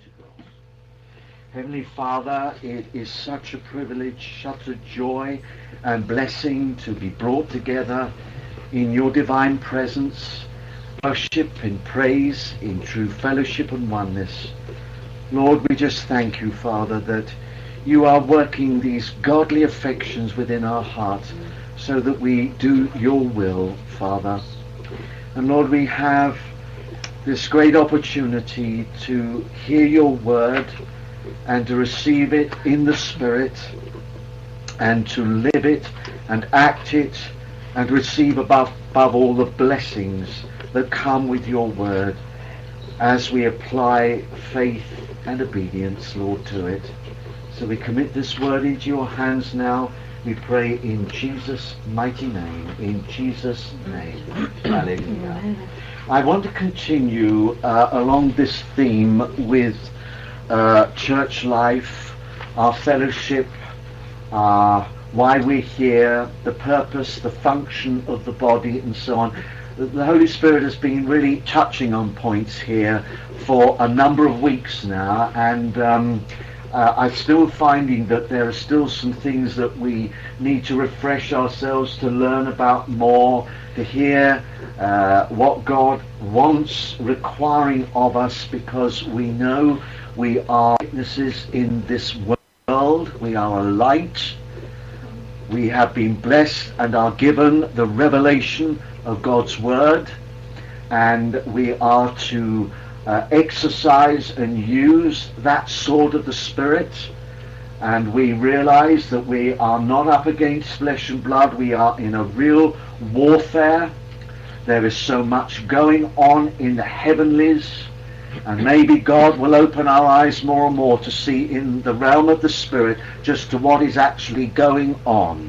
God. Heavenly Father, it is such a privilege, such a joy and blessing to be brought together in your divine presence, worship in praise, in true fellowship and oneness. Lord, we just thank you, Father, that you are working these godly affections within our hearts so that we do your will, Father. And Lord, we have this great opportunity to hear your word and to receive it in the Spirit and to live it and act it and receive above all the blessings that come with your word as we apply faith and obedience, Lord, to it. So we commit this word into your hands now. We pray in Jesus' mighty name. In Jesus' name. Hallelujah. I want to continue along this theme with church life, our fellowship, why we're here, the purpose, the function of the body, and so on. The Holy Spirit has been really touching on points here for a number of weeks now, and I'm still finding that there are still some things that we need to refresh ourselves, to learn about more, to hear what God wants, requiring of us, because we know we are witnesses in this world. We are a light. We have been blessed and are given the revelation of God's word, and we are to exercise and use that sword of the Spirit. And we realize that we are not up against flesh and blood. We are in a real warfare. There is so much going on in the heavenlies, and maybe God will open our eyes more and more to see in the realm of the Spirit just to what is actually going on.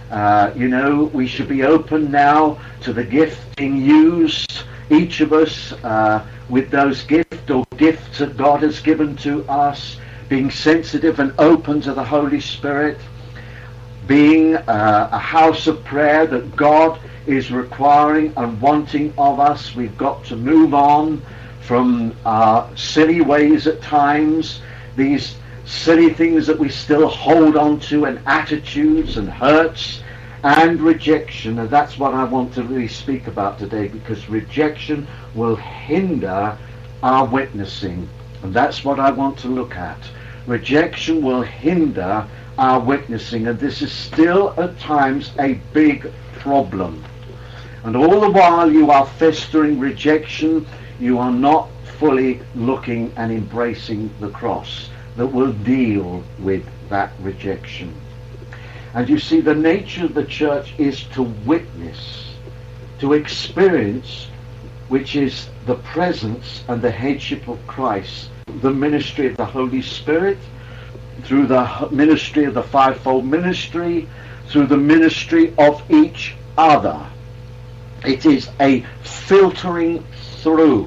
We should be open now to the gift being used, each of us with those gifts that God has given to us, being sensitive and open to the Holy Spirit, being a house of prayer that God is requiring and wanting of us. We've got to move on from our silly ways at times, these silly things that we still hold on to, and attitudes and hurts and rejection. And that's what I want to really speak about today, because rejection will hinder our witnessing, and that's what I want to look at. Rejection will hinder our witnessing, and this is still at times a big problem. And all the while you are festering rejection, you are not fully looking and embracing the cross that will deal with that rejection. And you see, the nature of the church is to witness, to experience, which is the presence and the headship of Christ, the ministry of the Holy Spirit, through the ministry of the fivefold ministry, through the ministry of each other. It is a filtering through.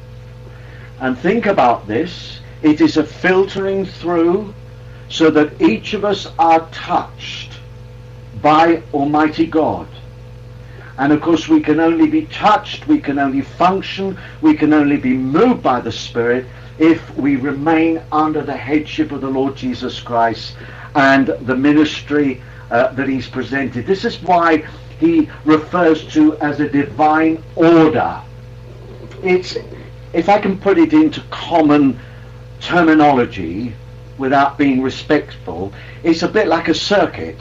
And think about this. It is a filtering through so that each of us are touched by Almighty God. And of course we can only be touched, we can only function, we can only be moved by the Spirit if we remain under the headship of the Lord Jesus Christ and the ministry that he's presented. This is why he refers to as a divine order. It's, if I can put it into common terminology without being respectful, it's a bit like a circuitry.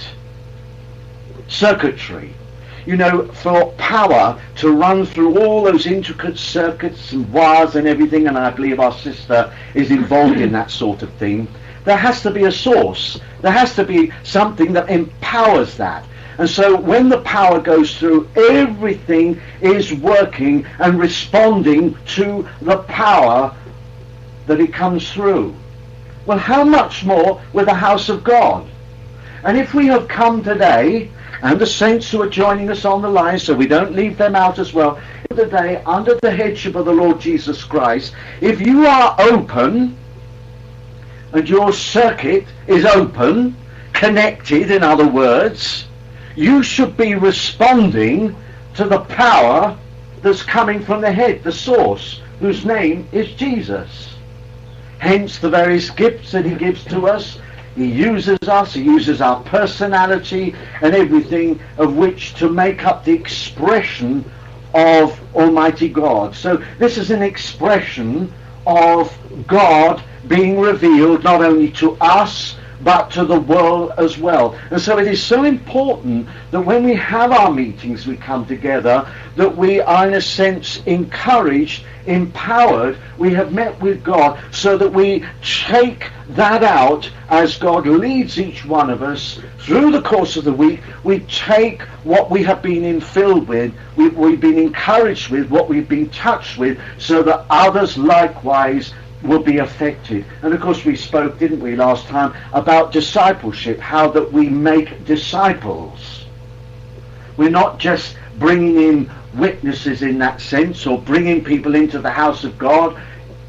You know, for power to run through all those intricate circuits and wires and everything, and I believe our sister is involved in that sort of thing, there has to be a source. There has to be something that empowers that. And so when the power goes through, everything is working and responding to the power that it comes through. Well, how much more with the house of God? And if we have come today, and the saints who are joining us on the line, so we don't leave them out as well, today under the headship of the Lord Jesus Christ, if you are open, and your circuit is open, connected in other words, you should be responding to the power that's coming from the head, the source, whose name is Jesus. Hence the various gifts that he gives to us. He uses us, he uses our personality and everything of which to make up the expression of Almighty God. So this is an expression of God being revealed not only to us but to the world as well. And so it is so important that when we have our meetings, we come together, that we are in a sense encouraged, empowered, we have met with God, so that we take that out as God leads each one of us through the course of the week. We take what we have been infilled with, we've been encouraged with, what we've been touched with, so that others likewise will be affected. And of course we spoke, didn't we, last time, about discipleship, how that we make disciples. We're not just bringing in witnesses in that sense, or bringing people into the house of God.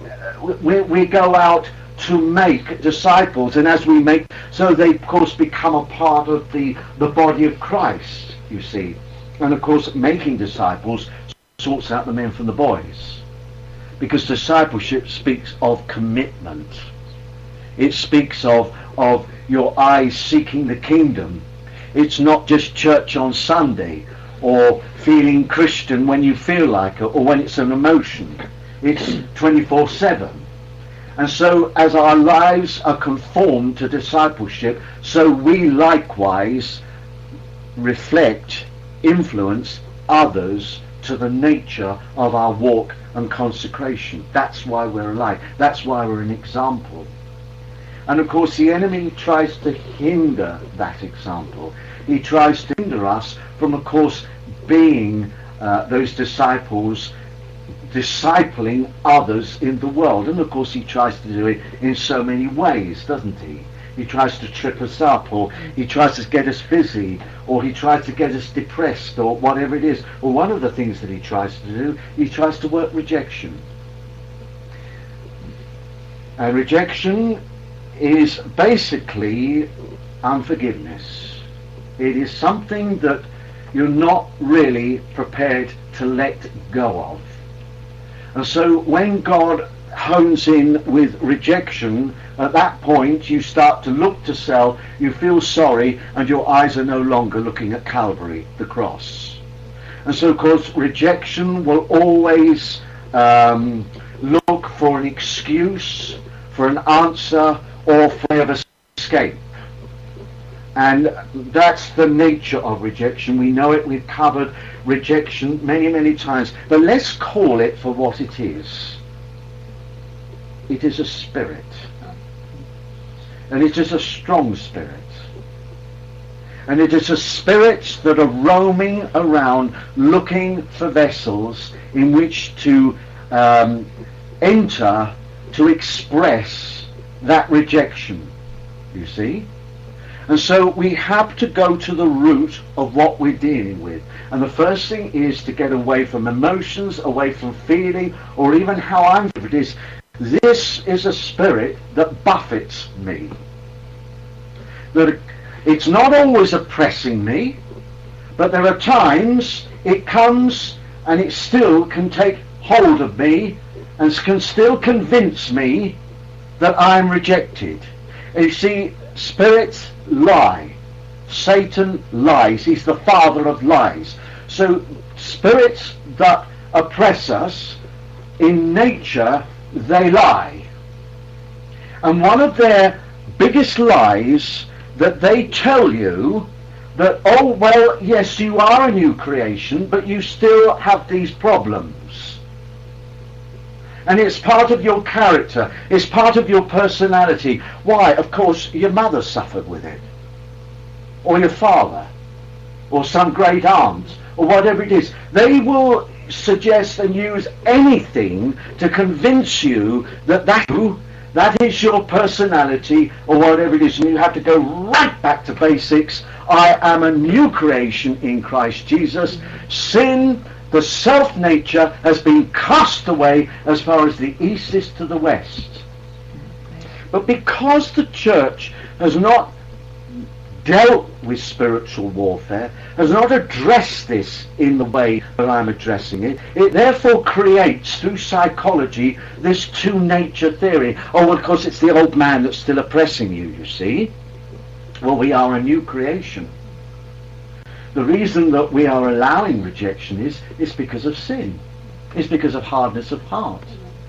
We go out to make disciples, and as we make, so they of course become a part of the body of Christ, you see. And of course making disciples sorts out the men from the boys. Because discipleship speaks of commitment. It speaks of your eyes seeking the kingdom. It's not just church on Sunday, or feeling Christian when you feel like it, or when it's an emotion. It's 24/7. And so as our lives are conformed to discipleship, so we likewise reflect, influence others to the nature of our walk and consecration. That's why we're alive. That's why we're an example. And of course the enemy tries to hinder that example. He tries to hinder us from, of course, being those disciples, discipling others in the world. And of course he tries to do it in so many ways, doesn't he? He tries to trip us up, or he tries to get us busy, or he tries to get us depressed, or whatever it is. Or one of the things that he tries to do, he tries to work rejection. And rejection is basically unforgiveness. It is something that you're not really prepared to let go of. And so when God hones in with rejection, at that point you start to look to self, you feel sorry, and your eyes are no longer looking at Calvary, the cross. And so of course rejection will always look for an excuse, for an answer, or for a way of escape. And that's the nature of rejection. We know it, we've covered rejection many, many times. But let's call it for what it is. It is a spirit. And it is a strong spirit. And it is a spirit that are roaming around looking for vessels in which to enter, to express that rejection, you see. And so we have to go to the root of what we're dealing with. And the first thing is to get away from emotions, away from feeling, or even how I'm feeling. It is, this is a spirit that buffets me. That it's not always oppressing me, but there are times it comes and it still can take hold of me and can still convince me that I'm rejected. And you see, spirits lie. Satan lies. He's the father of lies. So spirits that oppress us, in nature, they lie. And one of their biggest lies, that they tell you that, oh, well, yes, you are a new creation, but you still have these problems. And it's part of your character. It's part of your personality. Why? Of course, your mother suffered with it. Or your father. Or some great aunt. Or whatever it is. They will suggest and use anything to convince you that that is your personality, or whatever it is. And you have to go right back to basics. I am a new creation in Christ Jesus. Sin, the self-nature, has been cast away as far as the east is to the west. But because the church has not dealt with spiritual warfare, has not addressed this in the way that I'm addressing it. It therefore creates, through psychology, this two-nature theory. Oh, well, of course, it's the old man that's still oppressing you, you see. Well, we are a new creation. The reason that we are allowing rejection is because of sin. It's because of hardness of heart.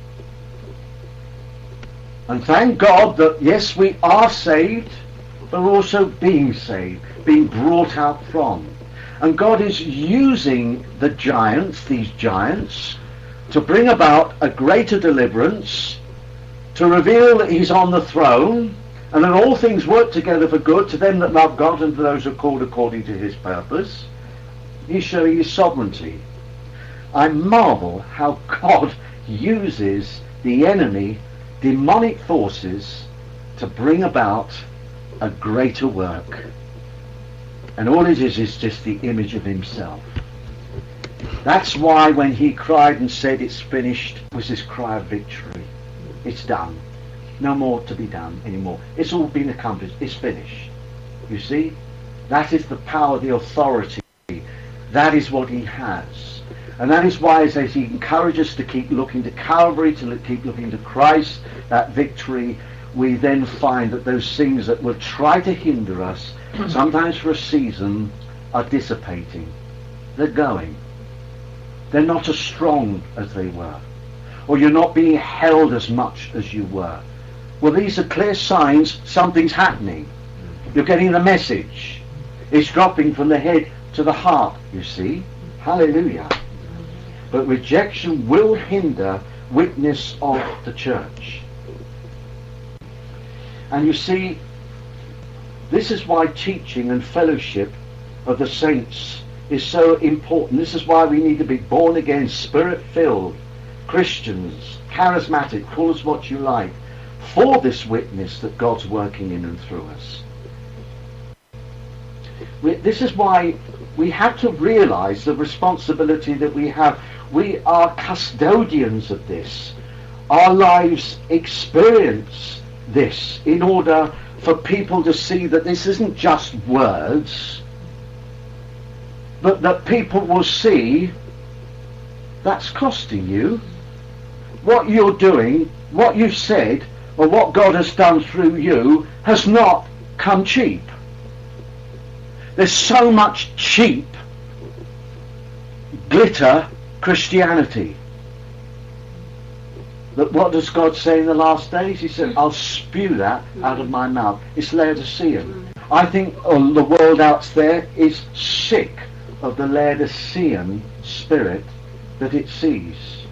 And thank God that, yes, we are saved, but we're also being saved, being brought out from. And God is using the giants, these giants, to bring about a greater deliverance, to reveal that he's on the throne, and that all things work together for good to them that love God and to those who are called according to his purpose. He's showing his sovereignty. I marvel how God uses the enemy, demonic forces, to bring about a greater work. And all it is just the image of himself. That's why when he cried and said it's finished, was his cry of victory. It's done. No more to be done anymore. It's all been accomplished. It's finished. You see? That is the power, the authority. That is what he has. And that is why, as he encourages us to keep looking to Calvary, to keep looking to Christ, that victory, we then find that those things that will try to hinder us, sometimes for a season, are dissipating. They're going. They're not as strong as they were. Or you're not being held as much as you were. Well, these are clear signs something's happening. You're getting the message. It's dropping from the head to the heart, you see. Hallelujah. But rejection will hinder witness of the church. And you see, this is why teaching and fellowship of the saints is so important. This is why we need to be born again, spirit-filled Christians, charismatic, call us what you like, for this witness that God's working in and through us. This is why we have to realize the responsibility that we have. We are custodians of this. Our lives experience this in order for people to see that this isn't just words, but that people will see that's costing you. What you're doing, what you've said, or what God has done through you has not come cheap. There's so much cheap glitter Christianity. But what does God say in the last days? He said, I'll spew that out of my mouth. It's Laodicean. I think the world out there is sick of the Laodicean spirit that it sees.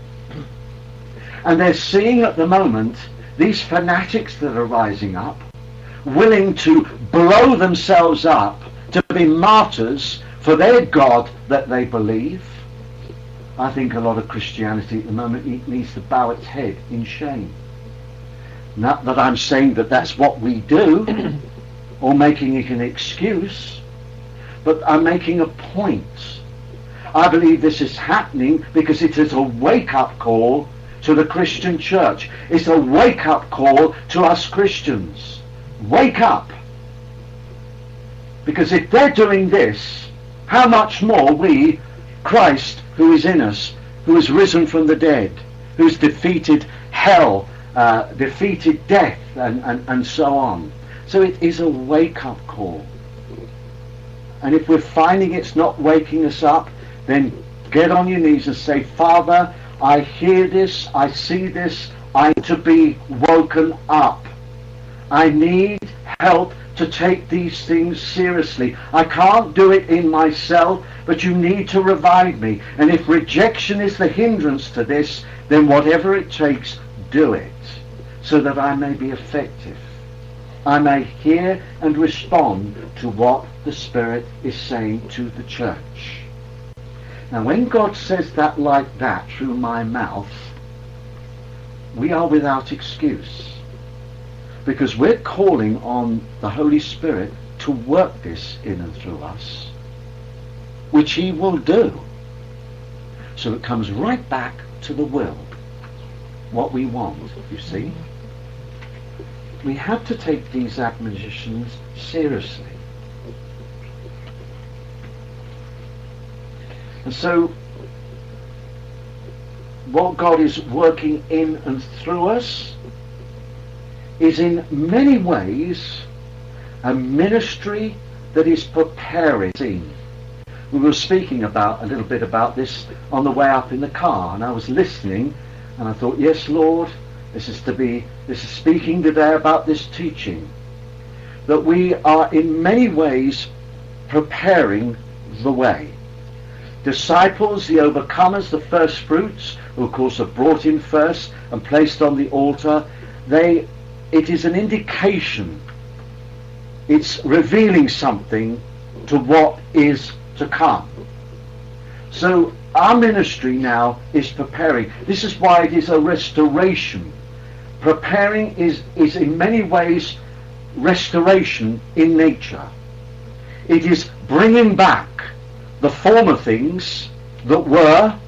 And they're seeing at the moment these fanatics that are rising up, willing to blow themselves up to be martyrs for their God that they believe. I think a lot of Christianity at the moment needs to bow its head in shame. Not that I'm saying that that's what we do, or making it an excuse, but I'm making a point. I believe this is happening because it is a wake-up call to the Christian church. It's a wake-up call to us Christians. Wake up! Because if they're doing this, how much more we, Christ, who is in us, who has risen from the dead, who's defeated hell, defeated death, and so on. So it is a wake-up call. And if we're finding it's not waking us up, then get on your knees and say, Father, I hear this, I see this, I need to be woken up. I need help to take these things seriously. I can't do it in myself, but you need to revive me. And if rejection is the hindrance to this, then whatever it takes, do it, so that I may be effective. I may hear and respond to what the Spirit is saying to the church. Now, when God says that like that through my mouth, we are without excuse. Because we're calling on the Holy Spirit to work this in and through us, which he will do. So it comes right back to the will, what we want, you see. We have to take these admonitions seriously. And so what God is working in and through us is in many ways a ministry that is preparing. We were speaking about a little bit about this on the way up in the car, and I was listening, and I thought, yes, Lord, this is speaking today about this teaching, that we are in many ways preparing the way. Disciples, the overcomers, the first fruits, who of course are brought in first and placed on the altar, it is an indication, it's revealing something to what is to come. So our ministry now is preparing. This is why it is a restoration. Preparing is in many ways restoration in nature. It is bringing back the former things that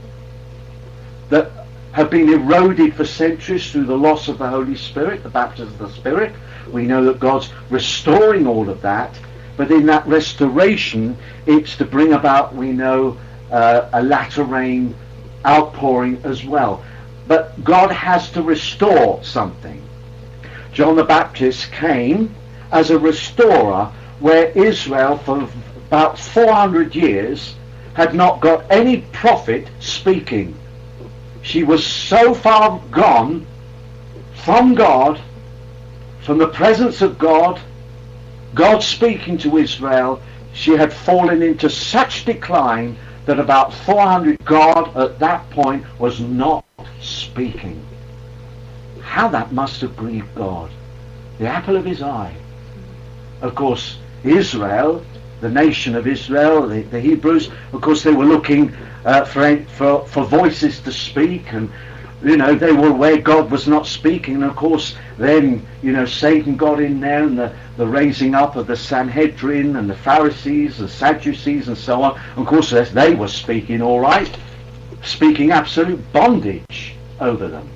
have been eroded for centuries through the loss of the Holy Spirit, the baptism of the Spirit. We know that God's restoring all of that, but in that restoration it's to bring about, we know, a latter rain outpouring as well. But God has to restore something. John the Baptist came as a restorer, where Israel for about 400 years had not got any prophet speaking. She was so far gone from God, from the presence of God, God speaking to Israel. She had fallen into such decline that about 400 God at that point was not speaking. How that must have grieved God. The apple of his eye. Of course, Israel, the nation of Israel, the Hebrews, of course they were looking for voices to speak, and they were where God was not speaking. And of course then Satan got in there, and the raising up of the Sanhedrin and the Pharisees, the Sadducees and so on. Of course they were speaking all right, speaking absolute bondage over them.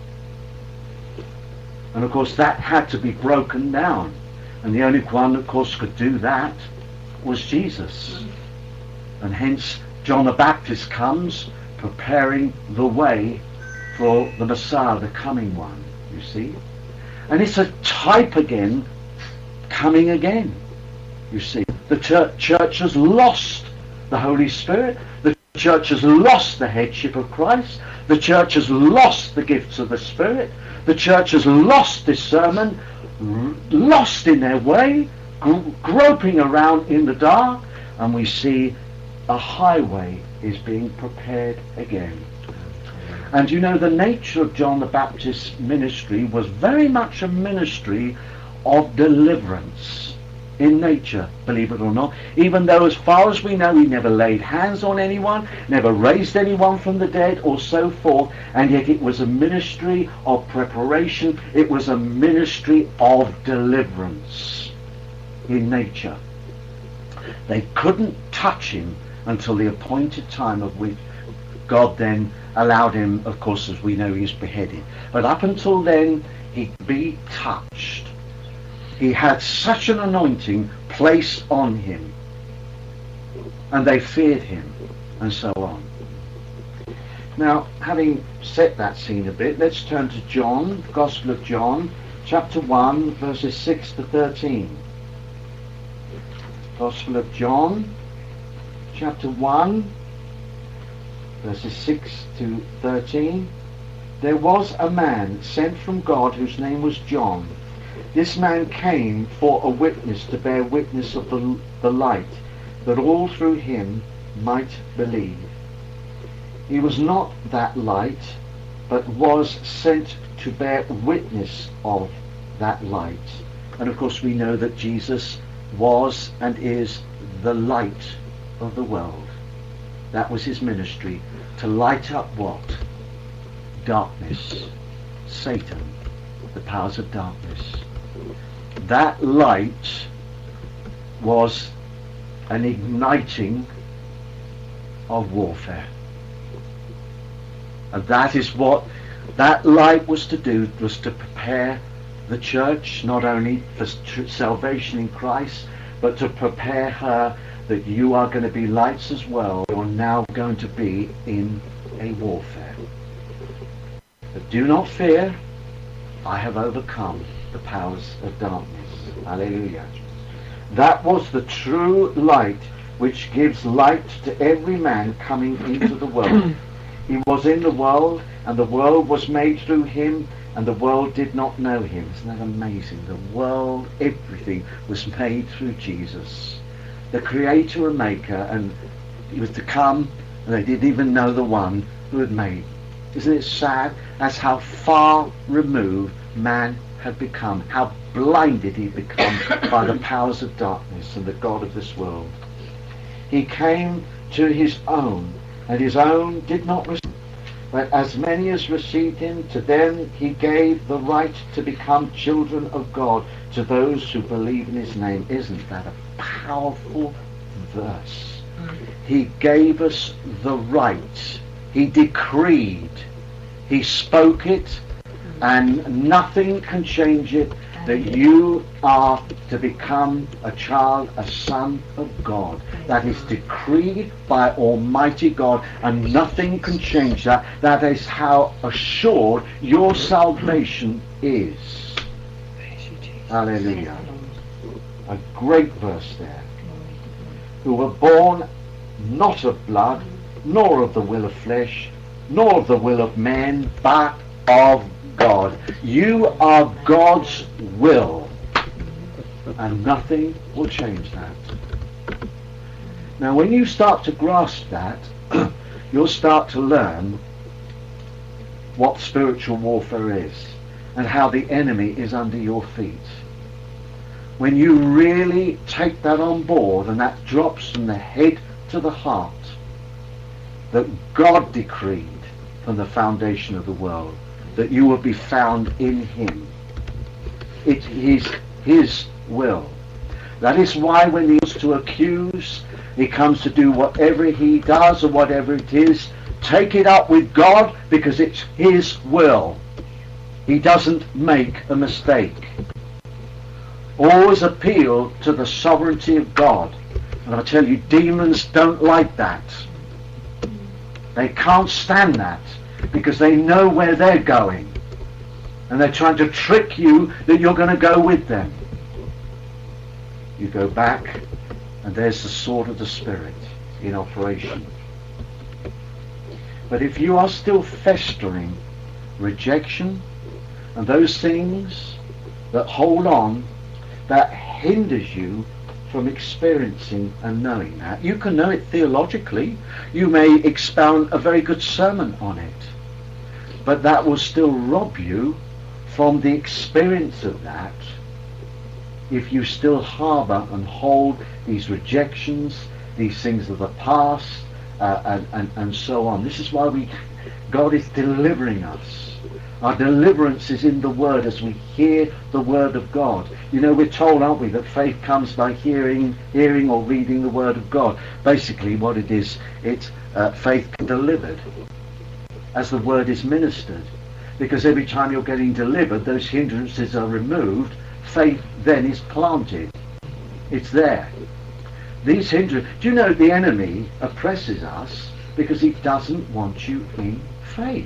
And of course that had to be broken down, and the only one of course could do that was Jesus. And hence John the Baptist comes preparing the way for the Messiah, the coming one, you see. And it's a type again, coming again, you see. The church has lost the Holy Spirit. The church has lost the headship of Christ. The church has lost the gifts of the Spirit. The church has lost discernment, lost in their way, groping around in the dark, and we see a highway is being prepared again. And the nature of John the Baptist's ministry was very much a ministry of deliverance in nature, believe it or not, even though as far as we know he never laid hands on anyone, never raised anyone from the dead or so forth, and yet it was a ministry of preparation, it was a ministry of deliverance in nature. They couldn't touch him until the appointed time, of which God then allowed him, of course, as we know, he was beheaded. But up until then, he could be touched. He had such an anointing placed on him, and they feared him, and so on. Now, having set that scene a bit, let's turn to John, Gospel of John, chapter 1, verses 6 to 13. Gospel of John, chapter 1, verses 6 to 13. There was a man sent from God whose name was John. This man came for a witness, to bear witness of the light, that all through him might believe. He was not that light, but was sent to bear witness of that light. And of course we know that Jesus was and is the light of the world. That was his ministry, to light up what? Darkness, Satan, the powers of darkness. That light was an igniting of warfare. And that is what that light was to do, was to prepare the church, not only for salvation in Christ, but to prepare her that you are going to be lights as well. You're now going to be in a warfare. But do not fear. I have overcome the powers of darkness. Hallelujah. That was the true light which gives light to every man coming into the world. He was in the world, and the world was made through him, and the world did not know him. Isn't that amazing? The world, everything was made through Jesus, the creator and maker, and he was to come, and they didn't even know the one who had made. Isn't it sad? That's how far removed man had become, how blinded he'd become by the powers of darkness and the God of this world. He came to his own, and his own did not receive him. But as many as received him, to them he gave the right to become children of God, to those who believe in his name. Isn't that a powerful verse? He gave us the right. He decreed. He spoke it, and nothing can change it, that you are to become a child, a son of God. That is decreed by Almighty God, and nothing can change that. That is how assured your salvation is. Hallelujah. A great verse there. Who were born not of blood, nor of the will of flesh, nor of the will of man, but of God. You are God's will, and nothing will change that. Now when you start to grasp that, you'll start to learn what spiritual warfare is, and how the enemy is under your feet. When you really take that on board, and that drops from the head to the heart, that God decreed from the foundation of the world that you will be found in him. It is his will. That is why when he comes to accuse, he comes to do whatever he does or whatever it is, take it up with God, because it's his will. He doesn't make a mistake. Always appeal to the sovereignty of God. And I tell you, demons don't like that. They can't stand that, because they know where they're going, and they're trying to trick you that you're going to go with them. You go back, and there's the sword of the Spirit in operation. But if you are still festering rejection and those things that hold on, that hinders you from experiencing and knowing that. You can know it theologically. You may expound a very good sermon on it, but that will still rob you from the experience of that if you still harbour and hold these rejections, these things of the past, and so on. This is why God is delivering us. Our deliverance is in the Word as we hear the Word of God. You know, we're told, aren't we, that faith comes by hearing or reading the Word of God. Basically what it is, it's faith delivered as the Word is ministered. Because every time you're getting delivered, those hindrances are removed, faith then is planted. It's there. These hindrances, do you know the enemy oppresses us because he doesn't want you in faith?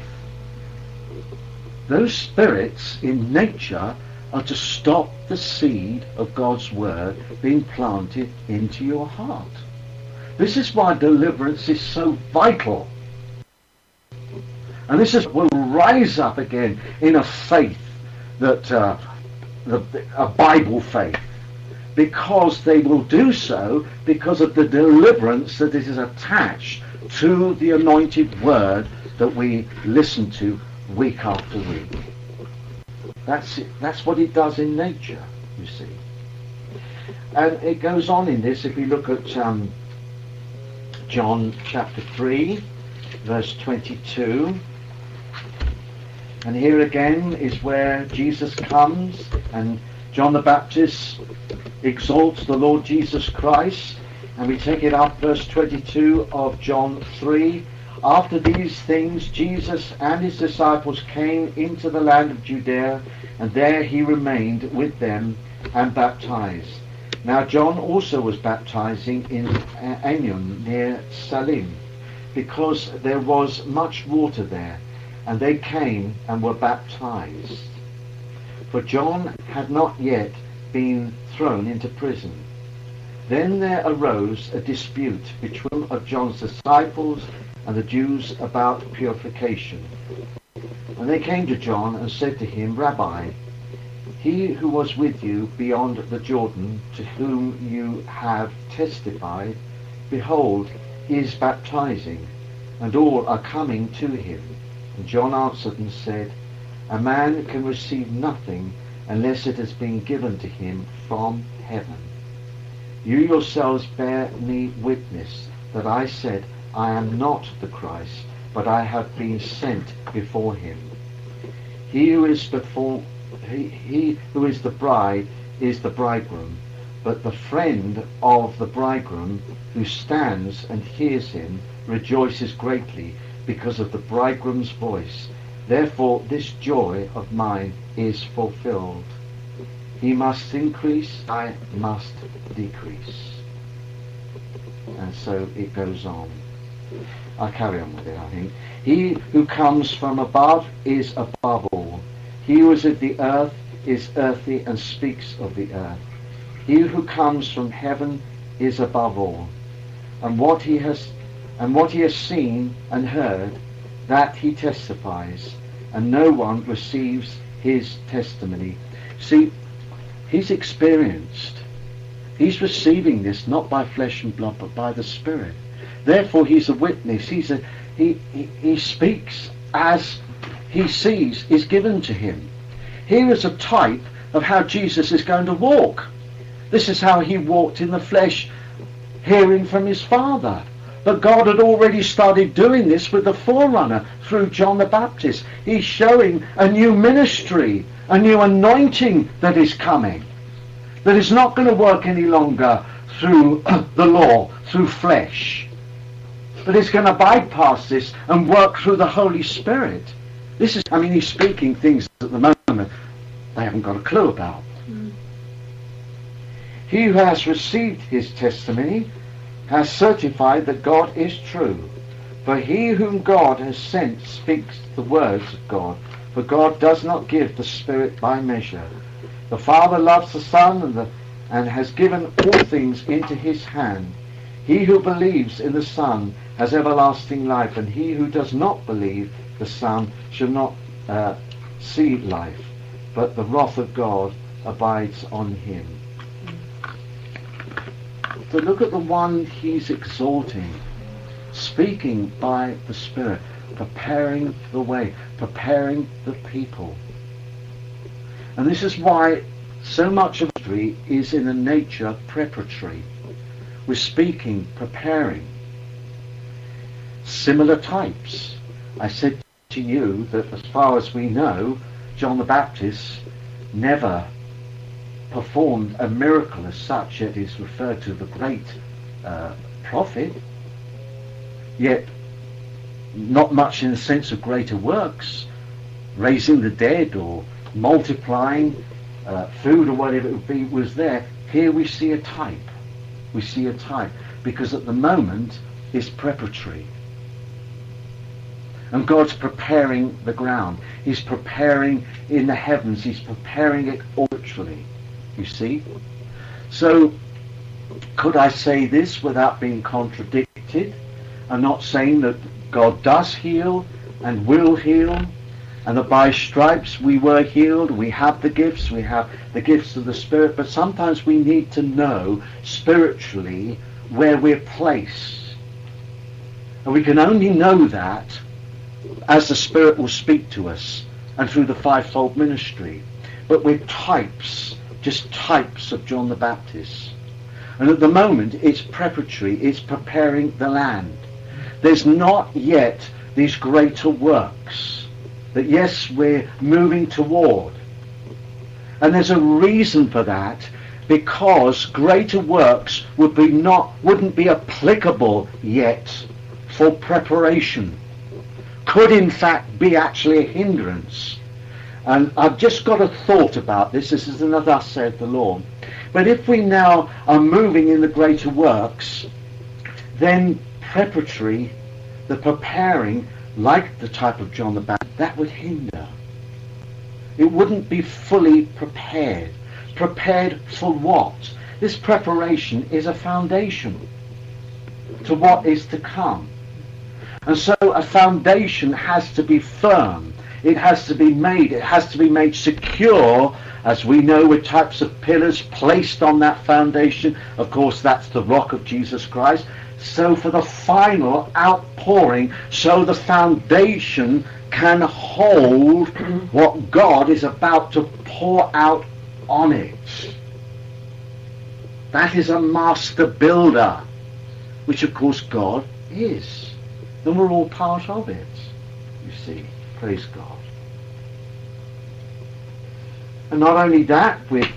Those spirits in nature are to stop the seed of God's word being planted into your heart. This is why deliverance is so vital. And this is will rise up again in a faith that a Bible faith, because they will do so because of the deliverance that is attached to the anointed word that we listen to week after week. That's it. That's what it does in nature, you see. And it goes on in this. If we look at John chapter 3, verse 22, and here again is where Jesus comes, and John the Baptist exalts the Lord Jesus Christ, and we take it up, verse 22 of John 3. After these things, Jesus and his disciples came into the land of Judea, and there he remained with them and baptized. Now John also was baptizing in Aenon near Salim, because there was much water there, and they came and were baptized. For John had not yet been thrown into prison. Then there arose a dispute between of John's disciples and the Jews about purification. And they came to John and said to him, Rabbi, he who was with you beyond the Jordan, to whom you have testified, behold, he is baptizing, and all are coming to him. And John answered and said, a man can receive nothing unless it has been given to him from heaven. You yourselves bear me witness that I said, I am not the Christ, but I have been sent before him. He who is the bride is the bridegroom, but the friend of the bridegroom who stands and hears him rejoices greatly because of the bridegroom's voice. Therefore this joy of mine is fulfilled. He must increase, I must decrease. And so it goes on. I'll carry on with it, I think. He who comes from above is above all. He who is of the earth is earthy and speaks of the earth. He who comes from heaven is above all. And what he has seen and heard, that he testifies, and no one receives his testimony. See, he's experienced. He's receiving this not by flesh and blood, but by the Spirit. Therefore, he's a witness. He speaks as he sees is given to him. Here is a type of how Jesus is going to walk. This is how he walked in the flesh, hearing from his Father. But God had already started doing this with the forerunner through John the Baptist. He's showing a new ministry, a new anointing that is coming, that is not going to work any longer through the law, through flesh, but it's going to bypass this and work through the Holy Spirit. He's speaking things at the moment they haven't got a clue about. He who has received his testimony has certified that God is true. For he whom God has sent speaks the words of God, for God does not give the Spirit by measure. The Father loves the Son and has given all things into his hand. He who believes in the Son has everlasting life, and he who does not believe the Son shall not see life, but the wrath of God abides on him. So look at the one he's exalting, speaking by the Spirit, preparing the way, preparing the people. And this is why so much of history is in a nature preparatory. We're speaking, preparing. Similar types. I said to you that as far as we know, John the Baptist never performed a miracle as such, yet is referred to the great prophet, yet not much in the sense of greater works, raising the dead or multiplying food or whatever it would be was there. Here we see a type. We see a type, because at the moment it's preparatory. And God's preparing the ground. He's preparing in the heavens. He's preparing it spiritually. You see? So, could I say this without being contradicted? I'm not saying that God does heal and will heal, and that by stripes we were healed. We have the gifts of the Spirit, but sometimes we need to know spiritually where we're placed. And we can only know that as the Spirit will speak to us and through the fivefold ministry. But we're types, just types of John the Baptist. And at the moment it's preparatory, it's preparing the land. There's not yet these greater works that, yes, we're moving toward. And there's a reason for that, because greater works wouldn't be applicable yet for preparation. Could in fact be actually a hindrance. And I've just got a thought about this. This is another thus saith the Lord. But if we now are moving in the greater works, then preparatory, the preparing, like the type of John the Baptist, that would hinder. It wouldn't be fully prepared. Prepared for what? This preparation is a foundation to what is to come. And so a foundation has to be firm. It has to be made secure, as we know, with types of pillars placed on that foundation. Of course, that's the rock of Jesus Christ. So for the final outpouring, so the foundation can hold what God is about to pour out on it. That is a master builder, which of course God is. And we're all part of it, you see. Praise God. And not only that, with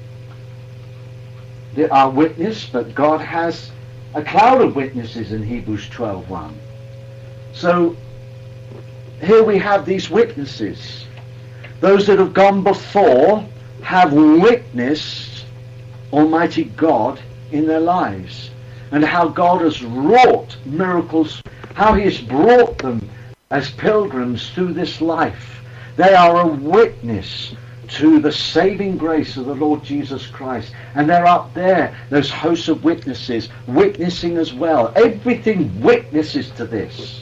our witness, but God has a cloud of witnesses in Hebrews 12:1. So here we have these witnesses. Those that have gone before have witnessed Almighty God in their lives, and how God has wrought miracles, how he has brought them as pilgrims through this life. They are a witness to the saving grace of the Lord Jesus Christ. And they're up there, those hosts of witnesses, witnessing as well. Everything witnesses to this.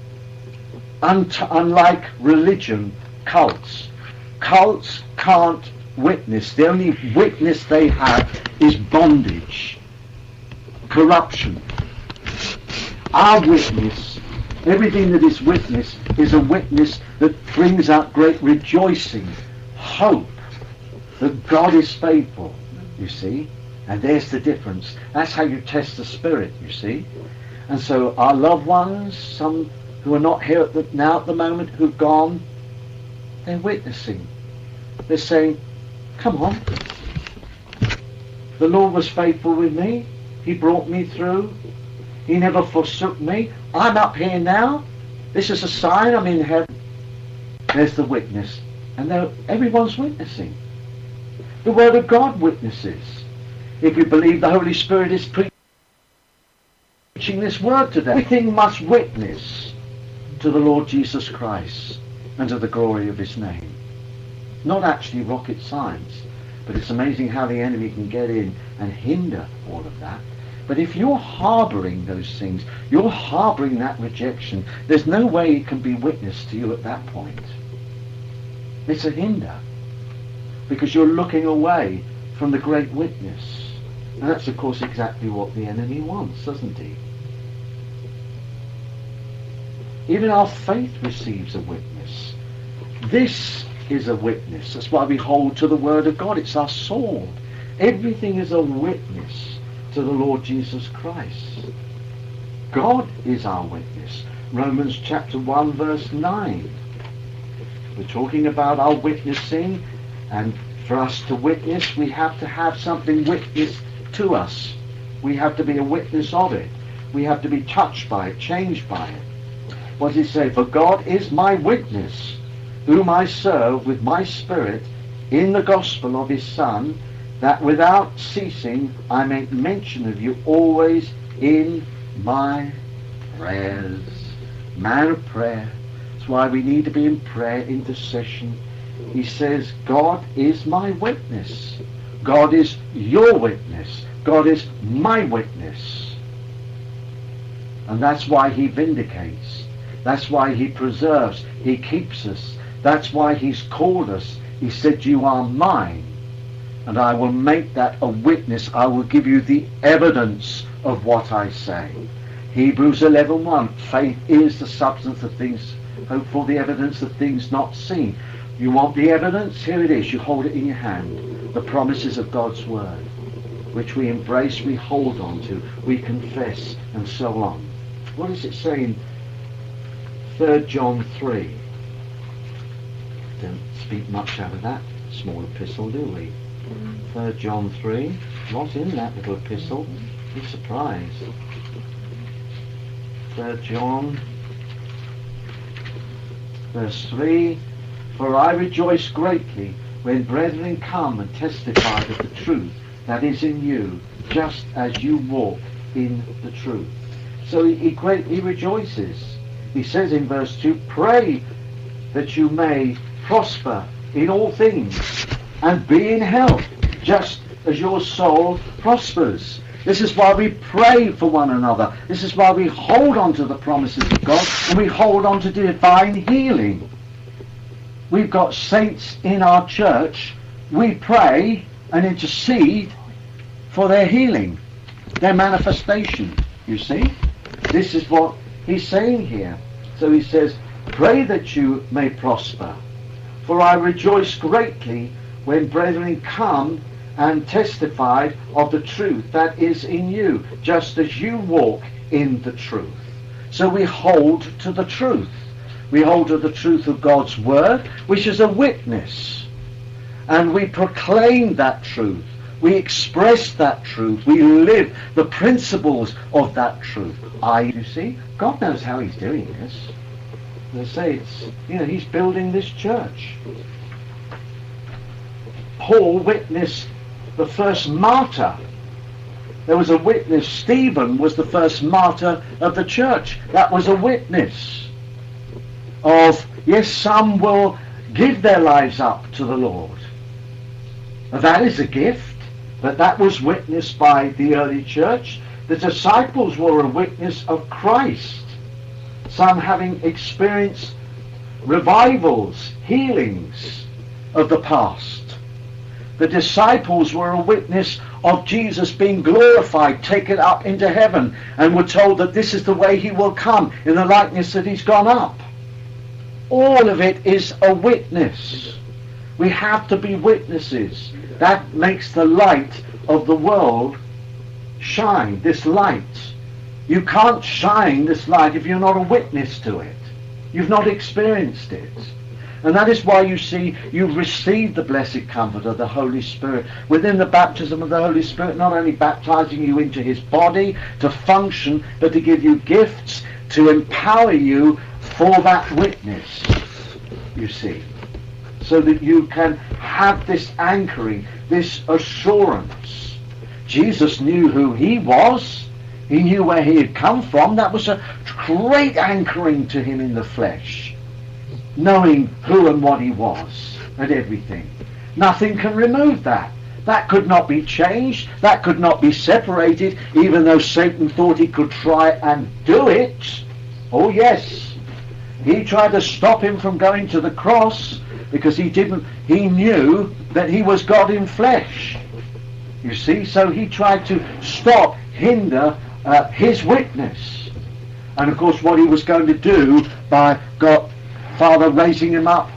Unlike religion, cults. Cults can't witness. The only witness they have is bondage, corruption. Our witness, everything that is witness, is a witness that brings out great rejoicing, hope, that God is faithful, you see. And there's the difference. That's how you test the spirit, you see. And so our loved ones, some who are not here now at the moment, who've gone, they're witnessing. They're saying, come on, the Lord was faithful with me. He brought me through. He never forsook me. I'm up here now. This is a sign I'm in heaven. There's the witness. And everyone's witnessing. The Word of God witnesses. If you believe the Holy Spirit is preaching this word to them, everything must witness to the Lord Jesus Christ and to the glory of his name. Not actually rocket science, but it's amazing how the enemy can get in and hinder all of that. But if you're harboring those things, you're harboring that rejection, there's no way it can be witnessed to you at that point. It's a hinder, because you're looking away from the great witness. And that's of course exactly what the enemy wants, doesn't he? Even our faith receives a witness. This is a witness. That's why we hold to the Word of God. It's our sword. Everything is a witness to the Lord Jesus Christ. God is our witness. Romans chapter 1 verse 9. We're talking about our witnessing, and for us to witness, we have to have something witnessed to us. We have to be a witness of it. We have to be touched by it, changed by it. What does he say? For God is my witness, whom I serve with my spirit in the gospel of his Son, that without ceasing I make mention of you always in my prayers. Man of prayer. That's why we need to be in prayer, intercession. He says, God is my witness. God is your witness. God is my witness. And that's why he vindicates. That's why he preserves. He keeps us. That's why he's called us. He said, you are mine. And I will make that a witness. I will give you the evidence of what I say. Hebrews 11:1. Faith is the substance of things hoped for, the evidence of things not seen. You want the evidence? Here it is. You hold it in your hand. The promises of God's word, which we embrace, we hold on to, we confess, and so on. What does it say in 3 John 3? Don't speak much out of that small epistle, do we? 3 John 3. What's in that little epistle? Be surprised. 3 John verse 3. For I rejoice greatly when brethren come and testify of the truth, that is in you, just as you walk in the truth. So he greatly rejoices. He says in verse 2, pray that you may prosper in all things and be in health, just as your soul prospers. This is why we pray for one another. This is why we hold on to the promises of God, and we hold on to divine healing. We've got saints in our church. We pray and intercede for their healing, their manifestation. You see? This is what he's saying here. So he says, pray that you may prosper. For I rejoice greatly when brethren come and testified of the truth that is in you, just as you walk in the truth. So we hold to the truth. We hold to the truth of God's word, which is a witness. And we proclaim that truth. We express that truth. We live the principles of that truth. You see, God knows how he's doing this. As I say, he's building this church. Paul witnessed the first martyr. There was a witness. Stephen was the first martyr of the church. That was a witness of, yes, some will give their lives up to the Lord. That is a gift, but that was witnessed by the early church. The disciples were a witness of Christ, some having experienced revivals, healings of the past. The disciples were a witness of Jesus being glorified, taken up into heaven, and were told that this is the way he will come, in the likeness that he's gone up. All of it is a witness. We have to be witnesses. That makes the light of the world shine, this light. You can't shine this light if you're not a witness to it. You've not experienced it. And that is why you see you've received the blessed Comforter, the Holy Spirit. Within the baptism of the Holy Spirit, not only baptizing you into his body to function, but to give you gifts to empower you for that witness, you see. So that you can have this anchoring, this assurance. Jesus knew who he was. He knew where he had come from. That was a great anchoring to him in the flesh. Knowing who and what he was and everything. Nothing can remove that. That could not be changed. That could not be separated, even though Satan thought he could try and do it. Oh yes. He tried to stop him from going to the cross because he knew that he was God in flesh. You see, so he tried to hinder his witness. And of course what he was going to do by God Father raising him up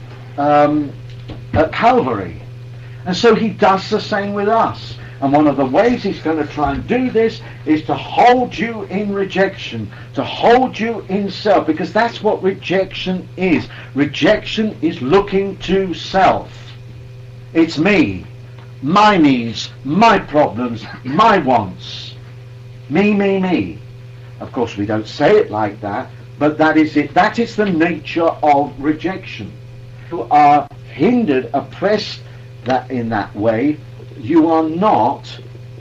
at Calvary. And so he does the same with us. And one of the ways he's going to try and do this is to hold you in rejection, to hold you in self, because that's what rejection is. Rejection is looking to self. It's me, my needs, my problems, my wants. Me, me, me. Of course we don't say it like that, but that is it. That is the nature of rejection. You are hindered, oppressed in that way. You are not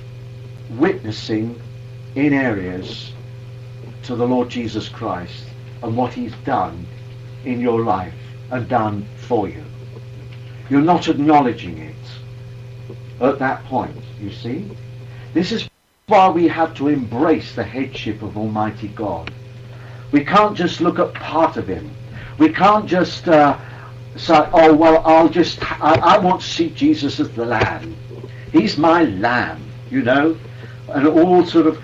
witnessing in areas to the Lord Jesus Christ and what he's done in your life and done for you. You're not acknowledging it at that point, you see. This is why we have to embrace the headship of Almighty God. We can't just look at part of him. We can't just say, oh, well, I want to see Jesus as the Lamb. He's my Lamb, you know, and all sort of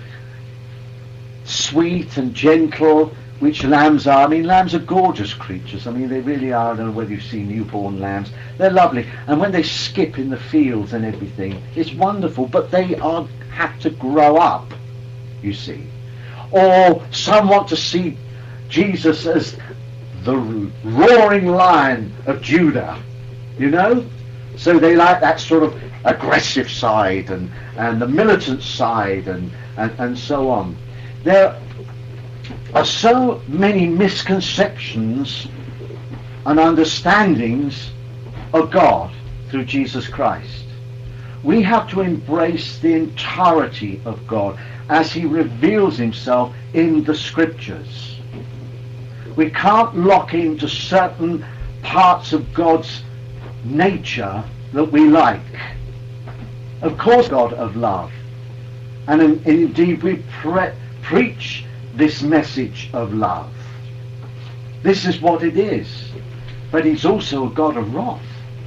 sweet and gentle, which lambs are. I mean, lambs are gorgeous creatures. I mean, they really are. I don't know whether you've seen newborn lambs. They're lovely. And when they skip in the fields and everything, it's wonderful. But they have to grow up, you see. Or some want to see Jesus as the roaring lion of Judah, you know. So they like that sort of aggressive side and the militant side and so on. There are so many misconceptions and understandings of God through Jesus Christ. We have to embrace the entirety of God as he reveals himself in the scriptures. We can't lock into certain parts of God's nature that we like. Of course, God of love. And indeed we preach this message of love. This is what it is. But he's also a God of wrath.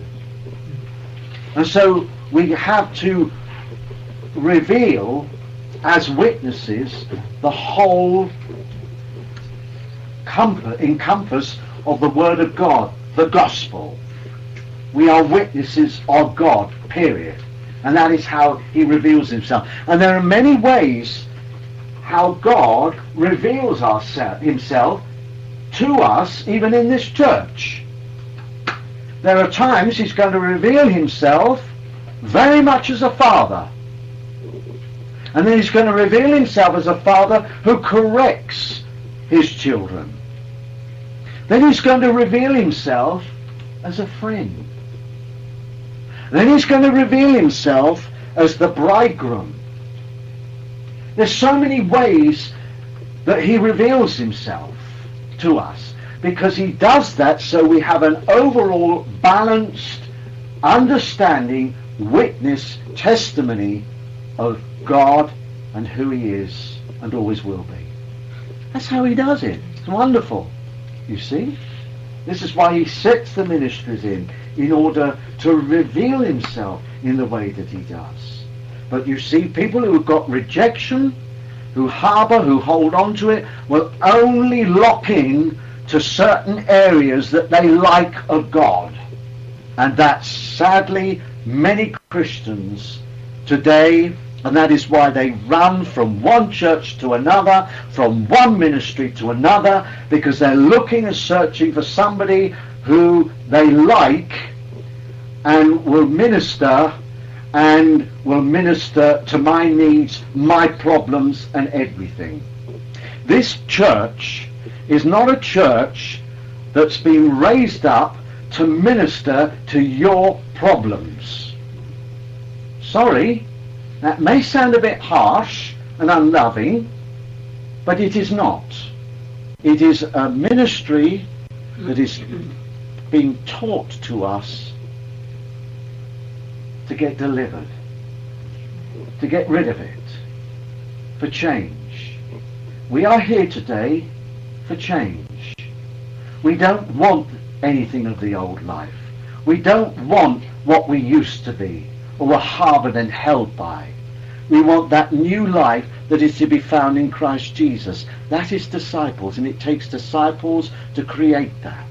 And so we have to reveal as witnesses the whole encompass of the Word of God, the gospel. We are witnesses of God, period. And that is how he reveals himself. And there are many ways how God reveals himself to us, even in this church. There are times he's going to reveal himself very much as a father. And then he's going to reveal himself as a father who corrects his children. Then he's going to reveal himself as a friend. Then he's going to reveal himself as the bridegroom. There's so many ways that he reveals himself to us, because he does that so we have an overall balanced understanding, witness, testimony of God and who he is and always will be. That's how he does it. It's wonderful. You see? This is why he sets the ministries in order to reveal himself in the way that he does. But you see, people who've got rejection, who harbour, who hold on to it, will only lock in to certain areas that they like of God. And that's sadly many Christians today, and that is why they run from one church to another, from one ministry to another, because they're looking and searching for somebody who they like and will minister to my needs, my problems and everything. This church is not a church that's been raised up to minister to your problems. Sorry, that may sound a bit harsh and unloving, but it is not. It is a ministry that is being taught to us to get delivered, to get rid of it, for change. We are here today for change. We don't want anything of the old life. We don't want what we used to be or were harboured and held by. We want that new life that is to be found in Christ Jesus. That is disciples, and it takes disciples to create that.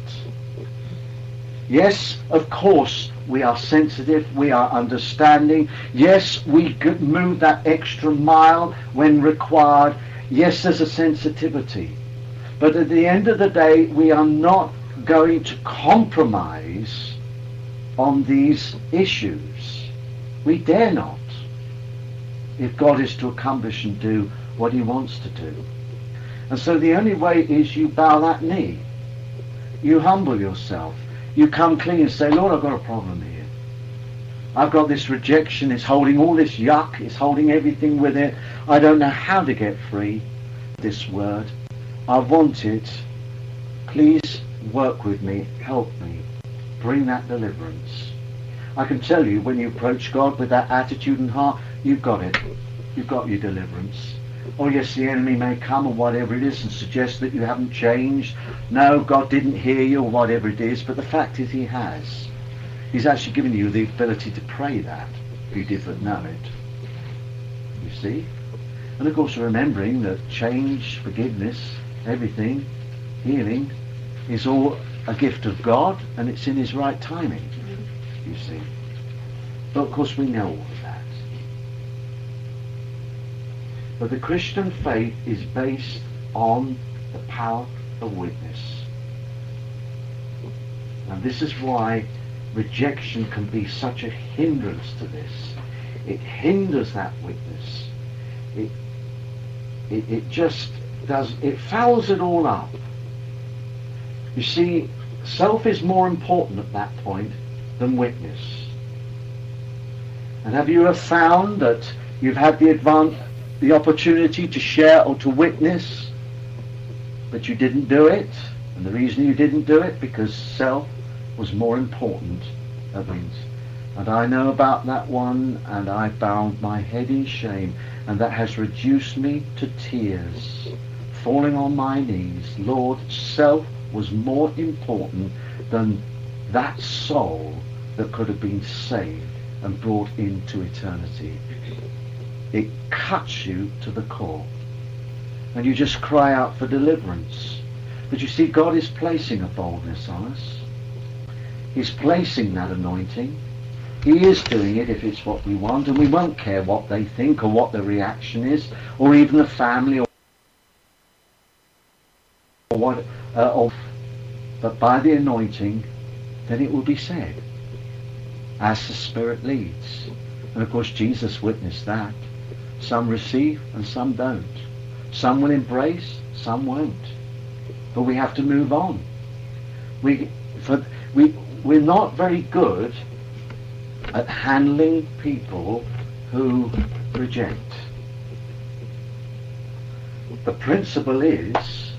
Yes, of course, we are sensitive, we are understanding. Yes, we could move that extra mile when required. Yes, there's a sensitivity. But at the end of the day, we are not going to compromise on these issues. We dare not, if God is to accomplish and do what he wants to do. And so the only way is you bow that knee. You humble yourself. You come clean and say, Lord, I've got a problem here. I've got this rejection. It's holding all this yuck. It's holding everything with it. I don't know how to get free. This word. I want it. Please work with me. Help me. Bring that deliverance. I can tell you, when you approach God with that attitude and heart, you've got it. You've got your deliverance. Oh yes, the enemy may come or whatever it is and suggest that you haven't changed. No, God didn't hear you or whatever it is. But the fact is he has. He's actually given you the ability to pray that, if you didn't know it. You see? And of course remembering that change, forgiveness, everything, healing, is all a gift of God, and it's in his right timing. You see? But of course we know all of that. But the Christian faith is based on the power of witness. And this is why rejection can be such a hindrance to this. It hinders that witness. It just does, it fouls it all up. You see, self is more important at that point than witness. And have you ever found that you've had the opportunity to share or to witness, but you didn't do it? And the reason you didn't do it, because self was more important than things. And I know about that one, and I bowed my head in shame, and that has reduced me to tears, falling on my knees. Lord, self was more important than that soul that could have been saved and brought into eternity. It cuts you to the core, and you just cry out for deliverance. But you see, God is placing a boldness on us. He's placing that anointing. He is doing it if it's what we want, and we won't care what they think or what the reaction is, or even the family, or what. But by the anointing, then it will be said, as the Spirit leads. And of course, Jesus witnessed that. Some receive and some don't. Some will embrace, some won't. But we have to move on. We're not very good at handling people who reject. The principle is,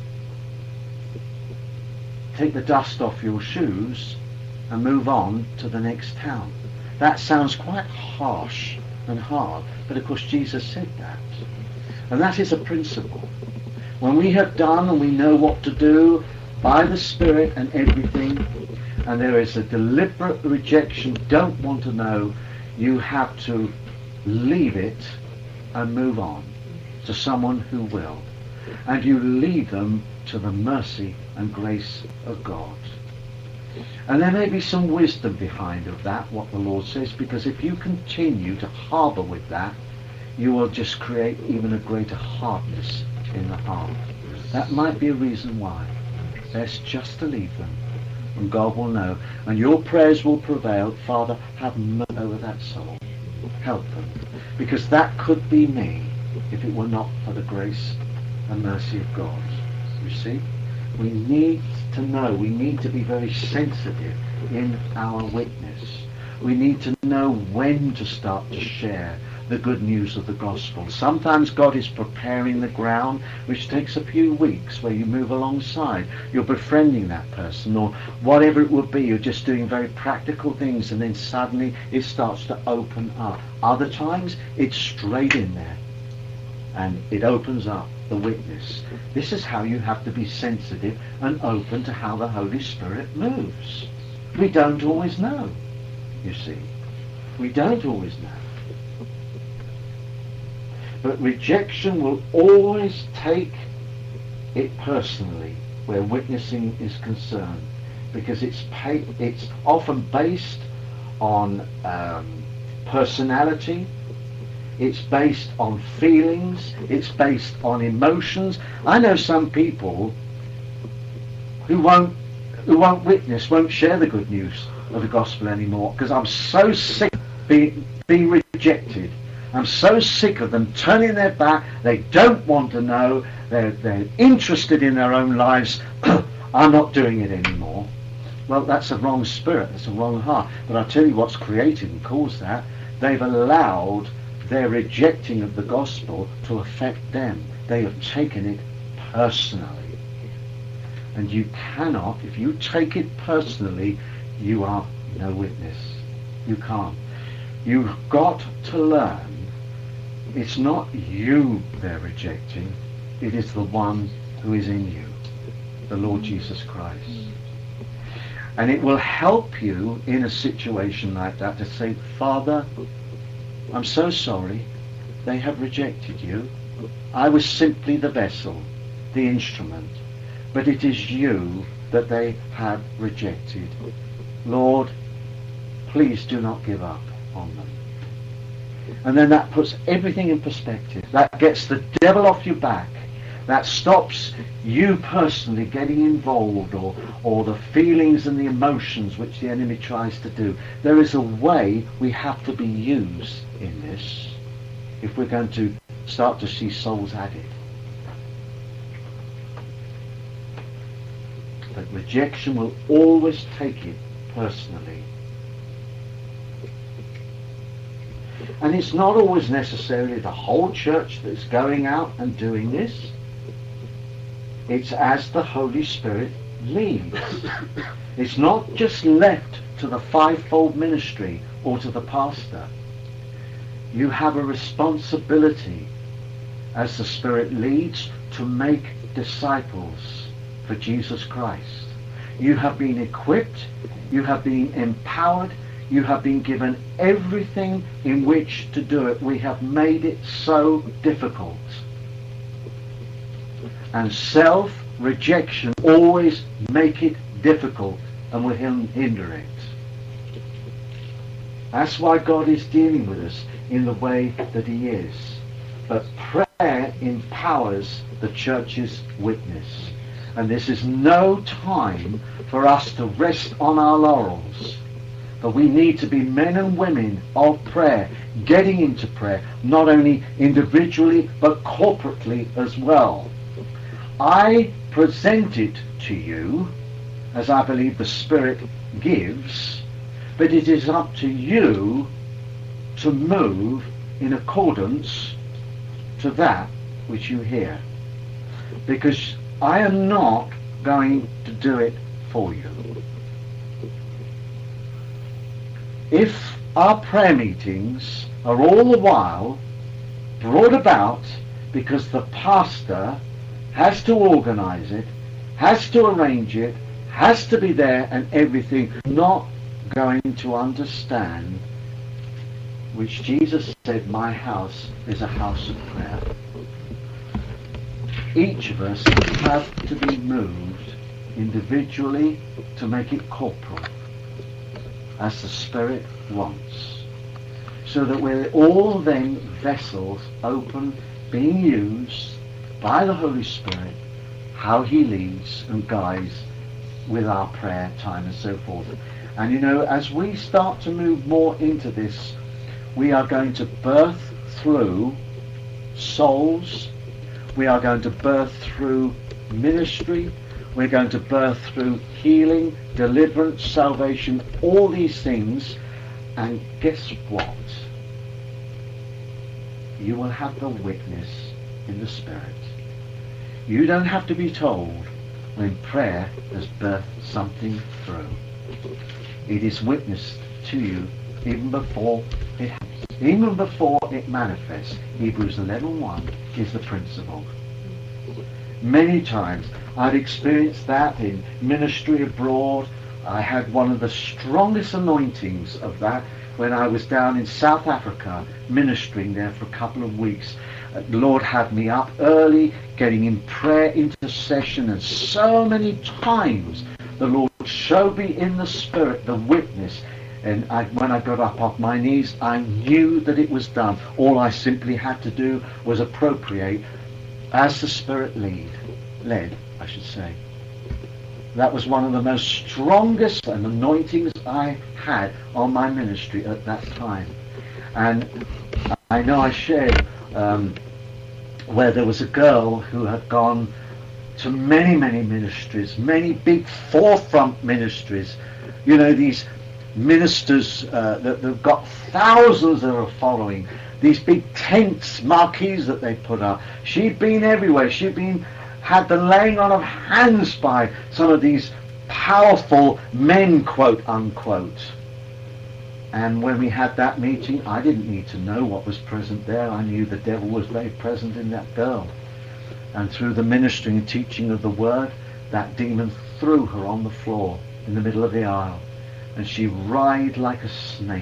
take the dust off your shoes and move on to the next town. That sounds quite harsh and hard, but of course Jesus said that. And that is a principle. When we have done and we know what to do by the Spirit and everything, and there is a deliberate rejection, don't want to know, you have to leave it and move on to someone who will. And you leave them to the mercy and grace of God. And there may be some wisdom behind of that, what the Lord says, because if you continue to harbour with that, you will just create even a greater hardness in the heart. That might be a reason why. Best just to leave them, and God will know. And your prayers will prevail. Father, have mercy over that soul. Help them. Because that could be me if it were not for the grace and mercy of God. You see? We need to know, we need to be very sensitive in our witness. We need to know when to start to share the good news of the gospel. Sometimes God is preparing the ground, which takes a few weeks, where you move alongside. You're befriending that person, or whatever it would be. You're just doing very practical things, and then suddenly it starts to open up. Other times, it's straight in there, and it opens up the witness. This is how you have to be sensitive and open to how the Holy Spirit moves. We don't always know, you see. We don't always know. But rejection will always take it personally where witnessing is concerned, because it's often based on personality, it's based on feelings, it's based on emotions. I know some people who won't witness, won't share the good news of the gospel anymore, because I'm so sick of being rejected. I'm so sick of them turning their back. They don't want to know. They're interested in their own lives. I'm not doing it anymore. Well, that's a wrong spirit. That's a wrong heart. But I'll tell you what's created and caused that. They've allowed their rejecting of the gospel to affect them. They have taken it personally. And you cannot, if you take it personally, you are no witness. You can't. You've got to learn, it's not you they're rejecting, it is the one who is in you, the Lord Jesus Christ. And it will help you in a situation like that to say, Father, I'm so sorry, they have rejected you. I was simply the vessel, the instrument, but it is you that they have rejected. Lord, please do not give up on them. And then that puts everything in perspective. That gets the devil off your back. That stops you personally getting involved, or the feelings and the emotions which the enemy tries to do. There is a way we have to be used in this if we're going to start to see souls added. But rejection will always take it personally. And it's not always necessarily the whole church that's going out and doing this. It's as the Holy Spirit leads. It's not just left to the fivefold ministry or to the pastor. You have a responsibility as the Spirit leads to make disciples for Jesus Christ. You have been equipped, you have been empowered, you have been given everything in which to do it. We have made it so difficult. And self-rejection always make it difficult and will hinder it. That's why God is dealing with us in the way that he is. But prayer empowers the church's witness. And this is no time for us to rest on our laurels. But we need to be men and women of prayer, getting into prayer, not only individually but corporately as well. I present it to you as I believe the Spirit gives, but it is up to you to move in accordance to that which you hear. Because I am not going to do it for you. If our prayer meetings are all the while brought about because the pastor has to organize it, has to arrange it, has to be there and everything, not going to understand which Jesus said, my house is a house of prayer. Each of us have to be moved individually to make it corporal, as the Spirit wants, so that we're all then vessels open, being used by the Holy Spirit, how he leads and guides with our prayer time and so forth. And you know, as we start to move more into this, we are going to birth through souls, we are going to birth through ministry, we're going to birth through healing, deliverance, salvation, all these things. And guess what? You will have the witness in the Spirit. You don't have to be told when prayer has birthed something through. It is witnessed to you even before it happens, even before it manifests. Hebrews 11:1 is the principle. Many times I've experienced that in ministry abroad. I had one of the strongest anointings of that when I was down in South Africa ministering there for a couple of weeks. The Lord had me up early, getting in prayer intercession, and so many times the Lord showed me in the Spirit the witness. And when I got up off my knees, I knew that it was done. All I simply had to do was appropriate as the Spirit led, I should say. That was one of the most strongest anointings I had on my ministry at that time. And I know I shared where there was a girl who had gone to many, many ministries, many big forefront ministries. You know, these ministers that have got thousands that are following, these big tents, marquees that they put up. She'd been everywhere. Had the laying on of hands by some of these powerful men, quote unquote. And when we had that meeting, I didn't need to know what was present there. I knew the devil was very present in that girl. And through the ministering and teaching of the word, that demon threw her on the floor in the middle of the aisle. And she writhed like a snake,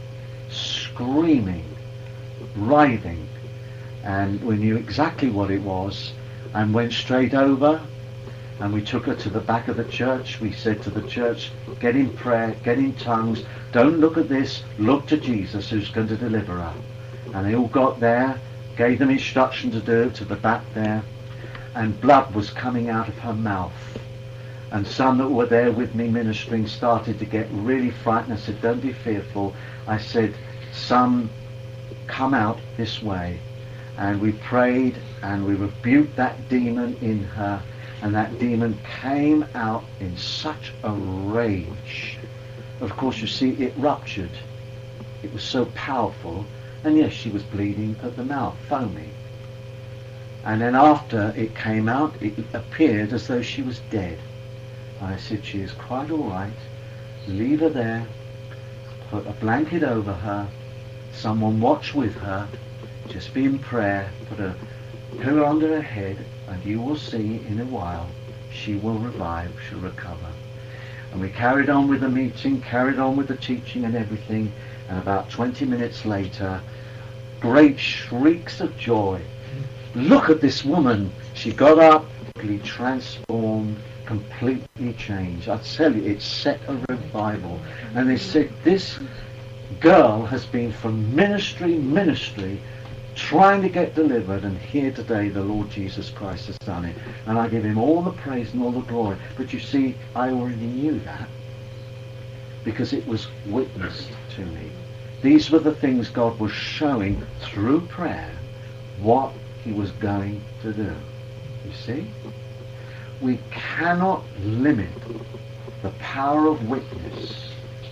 screaming, writhing. And we knew exactly what it was, and went straight over, and we took her to the back of the church. We said to the church, get in prayer, get in tongues, don't look at this, look to Jesus who's going to deliver her. And they all got there, gave them instruction to do to the back there, and blood was coming out of her mouth. And some that were there with me ministering started to get really frightened. I said, don't be fearful. I said, some come out this way. And we prayed and we rebuked that demon in her, and that demon came out in such a rage. Of course, you see, it ruptured. It was so powerful And yes, she was bleeding at the mouth, foaming. And then after it came out, it appeared as though she was dead. I said, she is quite all right. Leave her there. Put a blanket over her. Someone watch with her. Just be in prayer. Put a pillow under her head, and you will see in a while she will revive, she'll recover. And we carried on with the meeting, carried on with the teaching and everything. And about 20 minutes later, great shrieks of joy. Look at this woman. She got up, completely transformed, completely changed. I tell you, it set a revival. And they said, this girl has been from ministry, trying to get delivered, and here today the Lord Jesus Christ has done it. And I give him all the praise and all the glory. But you see, I already knew that, because it was witnessed to me. These were the things God was showing through prayer, what he was going to do. You see? We cannot limit the power of witness.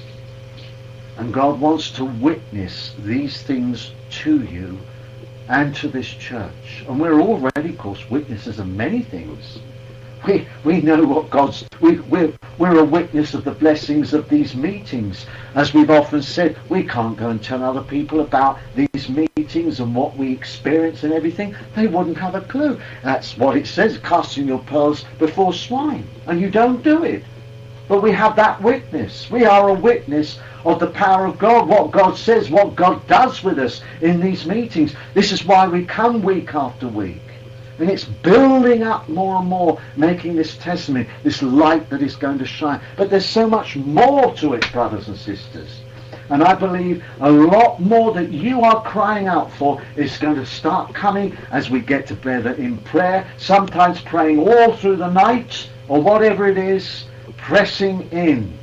And God wants to witness these things to you and to this church. And we're already, of course, witnesses of many things. We know what God's... We're a witness of the blessings of these meetings. As we've often said, we can't go and tell other people about these meetings and what we experience and everything. They wouldn't have a clue. That's what it says, casting your pearls before swine. And you don't do it. But we have that witness. We are a witness of the power of God, what God says, what God does with us in these meetings. This is why we come week after week. And it's building up more and more, making this testimony, this light that is going to shine. But there's so much more to it, brothers and sisters. And I believe a lot more that you are crying out for is going to start coming as we get together in prayer, sometimes praying all through the night, or whatever it is, pressing in.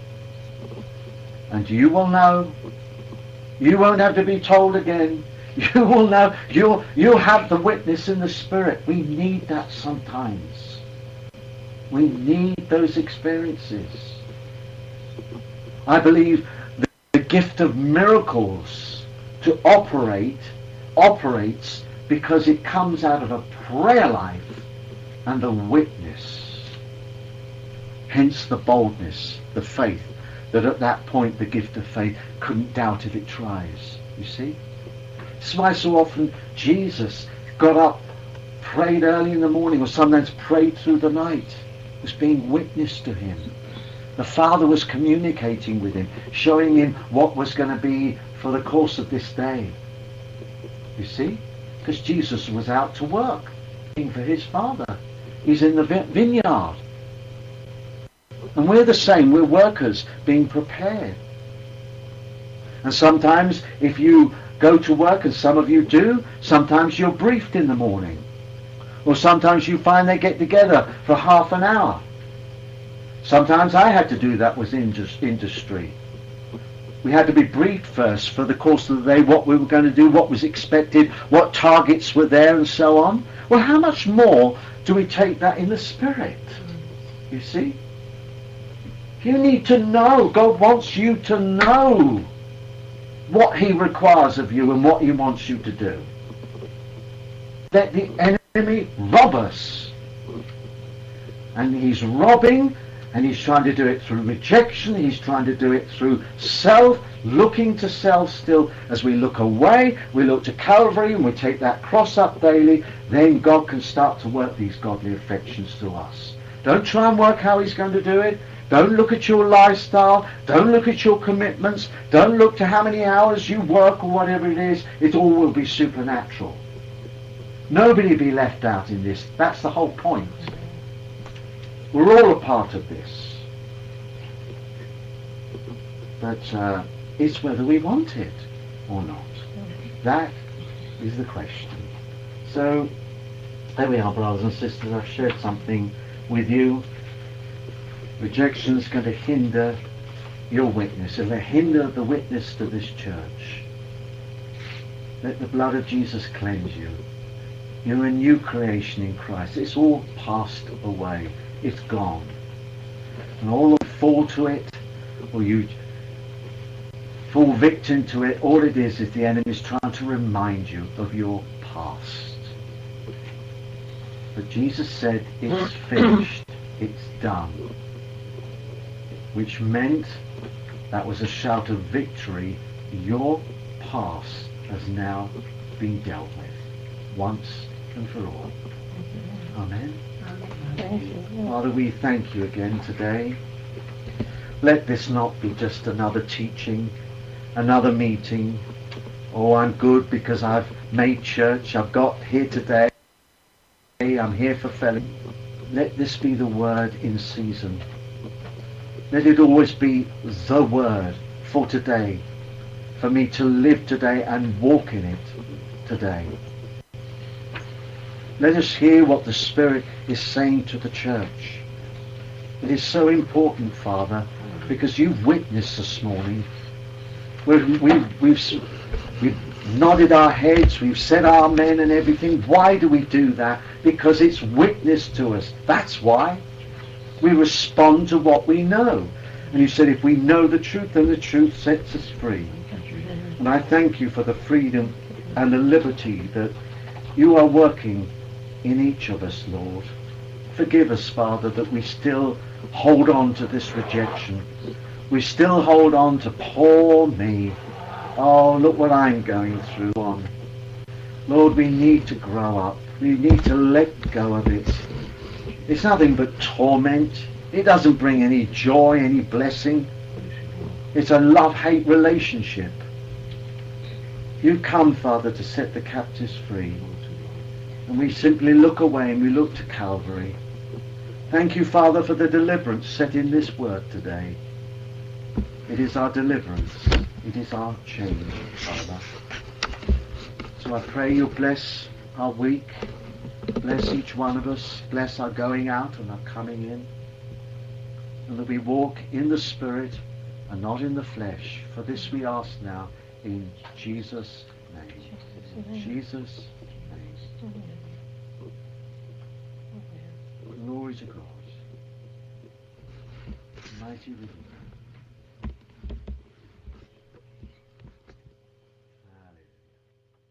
And you will know. You won't have to be told again. You will know. You'll have the witness in the Spirit. We need that sometimes. We need those experiences. I believe the gift of miracles to operates because it comes out of a prayer life and a witness. Hence the boldness, the faith, that at that point the gift of faith couldn't doubt if it tries. You see? This is why so often Jesus got up, prayed early in the morning, or sometimes prayed through the night. It was being witnessed to him. The Father was communicating with him, showing him what was going to be for the course of this day. You see? Because Jesus was out to work, working for his Father. He's in the vineyard. And we're the same. We're workers being prepared. And sometimes if you go to work, and some of you do, sometimes you're briefed in the morning. Or sometimes you find they get together for half an hour. Sometimes I had to do that with industry. We had to be briefed first for the course of the day, what we were going to do, what was expected, what targets were there, and so on. Well, how much more do we take that in the Spirit? You see? You need to know. God wants you to know what he requires of you and what he wants you to do. Let the enemy rob us. And he's robbing, and he's trying to do it through rejection. He's trying to do it through self, looking to self still. As we look away, we look to Calvary, and we take that cross up daily, then God can start to work these godly affections through us. Don't try and work how he's going to do it. Don't look at your lifestyle. Don't look at your commitments. Don't look to how many hours you work or whatever it is. It all will be supernatural. Nobody be left out in this. That's the whole point. We're all a part of this. But it's whether we want it or not. That is the question. So, there we are, brothers and sisters. I've shared something with you. Rejection is going to hinder your witness. It will hinder the witness to this church. Let the blood of Jesus cleanse you. You're a new creation in Christ. It's all passed away. It's gone. And all that fall to it, or you fall victim to it. All it is the enemy's trying to remind you of your past. But Jesus said, it's finished, it's done. Which meant that was a shout of victory. Your past has now been dealt with, once and for all. Amen. Thank you. Father, we thank you again today. Let this not be just another teaching, another meeting. Oh, I'm good because I've made church, I've got here today, I'm here for fellowship. Let this be the word in season. Let it always be the word for today, for me to live today and walk in it today. Let us hear what the Spirit is saying to the church. It is so important, Father, because you've witnessed this morning. We've nodded our heads, we've said amen and everything. Why do we do that? Because it's witnessed to us. That's why. We respond to what we know. And you said if we know the truth, then the truth sets us free. And I thank you for the freedom and the liberty that you are working in each of us, Lord. Forgive us, Father, that we still hold on to this rejection. We still hold on to poor me. Oh, look what I'm going through on. Lord, we need to grow up. We need to let go of it. It's nothing but torment. It doesn't bring any joy, any blessing. It's a love-hate relationship. You come, Father, to set the captives free. And we simply look away and we look to Calvary. Thank you, Father, for the deliverance set in this word today. It is our deliverance. It is our change, Father. So I pray you bless our week. Bless each one of us. Bless our going out and our coming in. And that we walk in the Spirit and not in the flesh. For this we ask now in Jesus' name. Jesus' name. Glory to God. Mighty Redeemer.